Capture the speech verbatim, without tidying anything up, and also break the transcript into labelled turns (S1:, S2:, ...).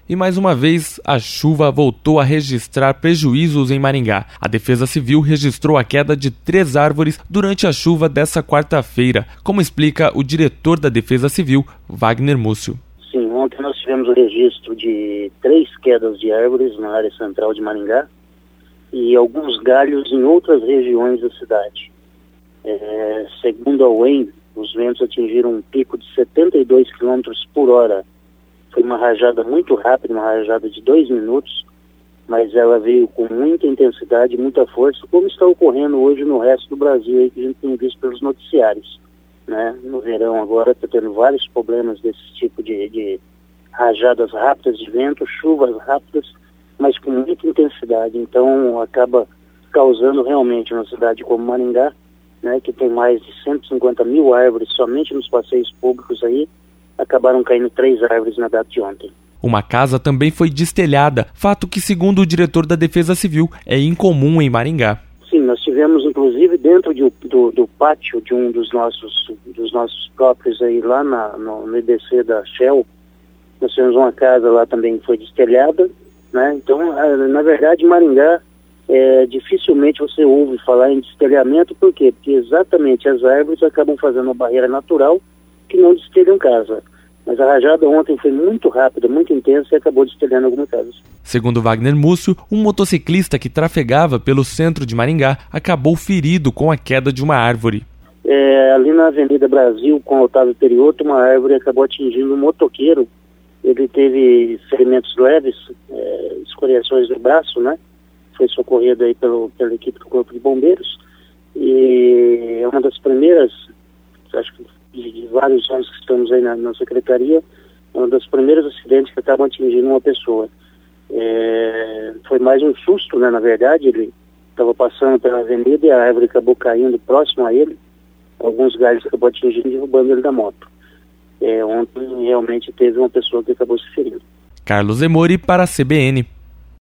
S1: E mais uma vez, a chuva voltou a registrar prejuízos em Maringá. A Defesa Civil registrou a queda de três árvores durante a chuva dessa quarta-feira, como explica o diretor da Defesa Civil, Wagner Múcio.
S2: Sim, ontem nós tivemos o registro de três quedas de árvores na área central de Maringá e alguns galhos em outras regiões da cidade. É, segundo a U E M, os ventos atingiram um pico de setenta e dois quilômetros por hora. Foi uma rajada muito rápida, uma rajada de dois minutos, mas ela veio com muita intensidade, muita força, como está ocorrendo hoje no resto do Brasil, aí, que a gente tem visto pelos noticiários. Né? No verão agora está tendo vários problemas desse tipo de, de rajadas rápidas de vento, chuvas rápidas, mas com muita intensidade. Então acaba causando realmente uma cidade como Maringá, né, que tem mais de cento e cinquenta mil árvores somente nos passeios públicos aí, acabaram caindo três árvores na data de ontem.
S1: Uma casa também foi destelhada, fato que, segundo o diretor da Defesa Civil, é incomum em Maringá.
S2: Sim, nós tivemos inclusive dentro de, do, do pátio de um dos nossos, dos nossos próprios aí lá na, no, no I B C da Shell, nós tivemos uma casa lá também que foi destelhada, né? Então, na verdade, Maringá, é, dificilmente você ouve falar em destelhamento, por quê? Porque exatamente as árvores acabam fazendo uma barreira natural que não destelham casa. Mas a rajada ontem foi muito rápida, muito intensa e acabou destelhando algumas casas.
S1: Segundo Wagner Múcio, um motociclista que trafegava pelo centro de Maringá acabou ferido com a queda de uma árvore.
S2: É, ali na Avenida Brasil, com o Otávio Perioto, uma árvore acabou atingindo um motoqueiro. Ele teve ferimentos leves, é, escoriações do braço, né? Foi socorrido aí pelo, pela equipe do Corpo de Bombeiros. E é uma das primeiras, acho que de, de vários anos que estamos aí na, na Secretaria, é um dos primeiros acidentes que acabam atingindo uma pessoa. É, foi mais um susto, né? Na verdade, ele estava passando pela avenida e a árvore acabou caindo próximo a ele. Alguns galhos acabou atingindo e derrubando ele da moto. É, ontem realmente teve uma pessoa que acabou se ferindo.
S1: Carlos Emori para a C B N.